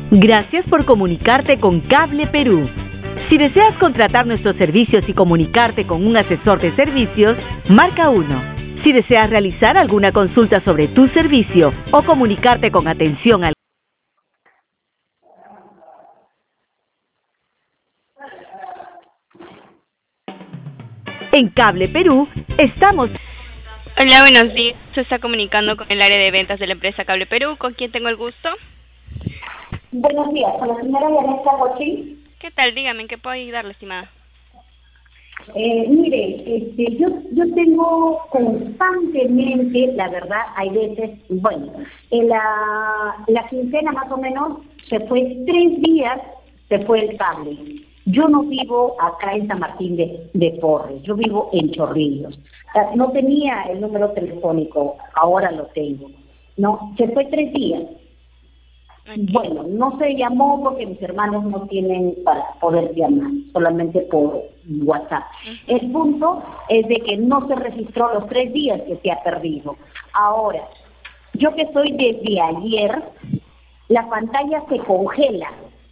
Gracias por comunicarte con Cable Perú. Si deseas contratar nuestros servicios y comunicarte con un asesor de servicios, marca 1. Si deseas realizar alguna consulta sobre tu servicio o comunicarte con atención al... En Cable Perú estamos... Hola, buenos días. Se está comunicando con el área de ventas de la empresa Cable Perú. ¿Con quién tengo el gusto? Buenos días, con la señora Vanessa Bochín. ¿Qué tal? Dígame, ¿en qué puedo ayudarle, estimada? Mire, yo tengo constantemente, la verdad, hay veces, bueno, en la quincena más o menos se fue 3 días, se fue el cable. Yo no vivo acá en San Martín de Porres, yo vivo en Chorrillos. No tenía el número telefónico, ahora lo tengo. No, se fue 3 días. Bueno, no se llamó porque mis hermanos no tienen para poder llamar, solamente por WhatsApp. El punto es de que no se registró los 3 días que se ha perdido. Ahora, yo que estoy desde ayer, la pantalla se congela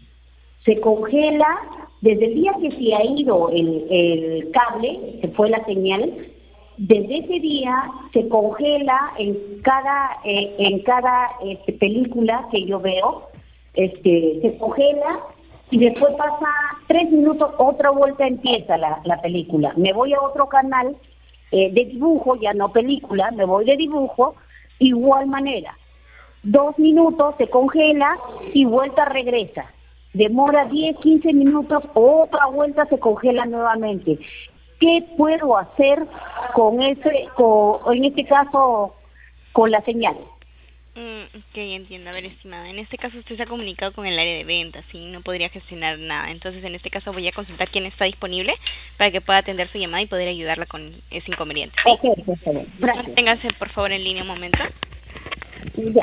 desde el día que se ha ido el cable, se fue la señal. Desde ese día se congela en cada película que yo veo, se congela y después pasa 3 minutos, otra vuelta empieza la película. Me voy a otro canal de dibujo, ya no película, me voy de dibujo, igual manera. 2 minutos se congela y vuelta regresa. Demora 10, 15 minutos, otra vuelta se congela nuevamente. ¿Qué puedo hacer en este caso, con la señal? Ok, entiendo. A ver, estimada, en este caso usted se ha comunicado con el área de ventas y no podría gestionar nada. Entonces, en este caso voy a consultar quién está disponible para que pueda atender su llamada y poder ayudarla con ese inconveniente. ¿Sí? Ok, por favor. Gracias. Manténgase, por favor, en línea un momento. Ya.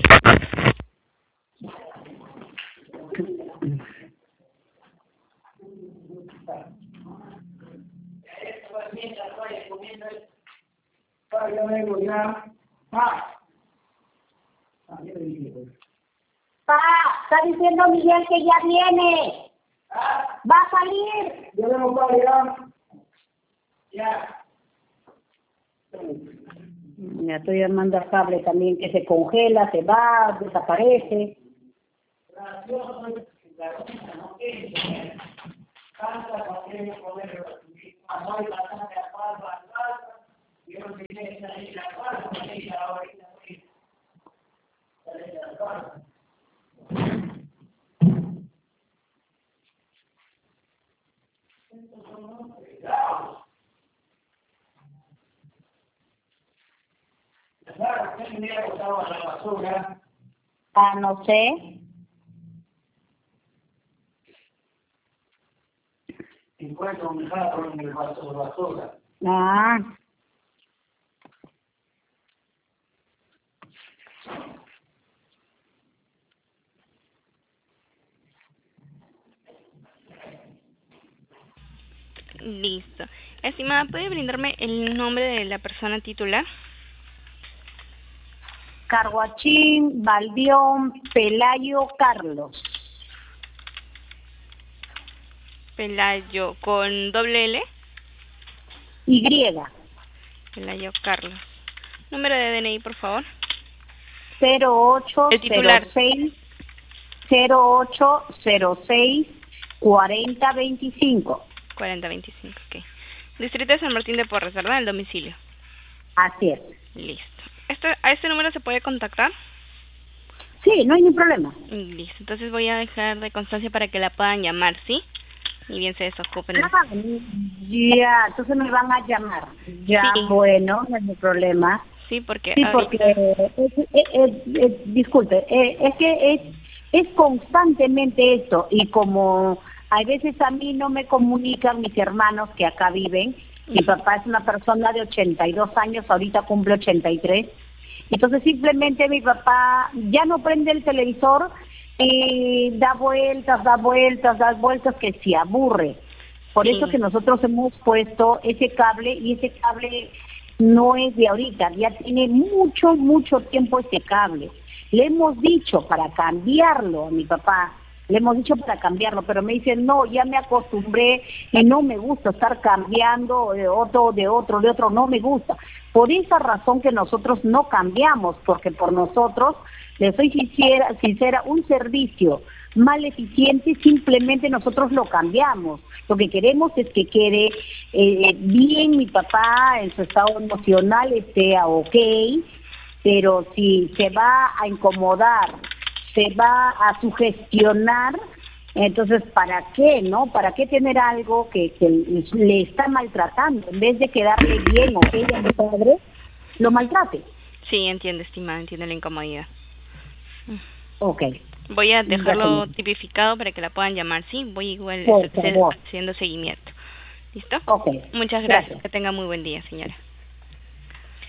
Está diciendo Miguel que ya viene. Va a salir. Yo vengo para allá. Ya. Me estoy llamando a cable también, que se congela, se va, desaparece. No sé. Encuentro un jarro en el vaso de basura. Listo. Estimada, ¿puede brindarme el nombre de la persona titular? Carguachín, Baldión, Pelayo, Carlos. Pelayo, ¿con doble L? Y. Pelayo Carlos. Número de DNI, por favor. 0806 0806 4025. 4025, ok. Distrito de San Martín de Porres, ¿verdad? El domicilio. Así es. Listo. ¿A este número se puede contactar? Sí, no hay ningún problema. Listo. Entonces voy a dejar de constancia para que la puedan llamar, ¿sí? Y bien se desocupen. Ya, entonces me van a llamar. Ya, sí. Bueno, no hay ningún problema. Sí, porque... Sí, porque... disculpe, es que es constantemente esto. Y como a veces a mí no me comunican mis hermanos que acá viven, mi papá es una persona de 82 años, ahorita cumple 83. Entonces simplemente mi papá ya no prende el televisor y da vueltas, que se aburre. Por eso que nosotros hemos puesto ese cable, y ese cable no es de ahorita, ya tiene mucho tiempo ese cable. Le hemos dicho para cambiarlo a mi papá, le hemos dicho para cambiarlo, pero me dicen, no, ya me acostumbré y no me gusta estar cambiando de otro, no me gusta. Por esa razón que nosotros no cambiamos, porque por nosotros, les soy sincera, un servicio mal eficiente, simplemente nosotros lo cambiamos. Lo que queremos es que quede bien mi papá, en su estado emocional esté ok, pero si se va a incomodar, se va a sugestionar, entonces ¿para qué, no? ¿Para qué tener algo que le está maltratando? En vez de quedarle bien ok a mi padre, lo maltrate. Sí, entiendo, estimada, entiendo la incomodidad. Ok. Voy a dejarlo tipificado para que la puedan llamar, ¿sí? Voy igual haciendo seguimiento. ¿Listo? Ok. Muchas gracias. Que tenga muy buen día, señora.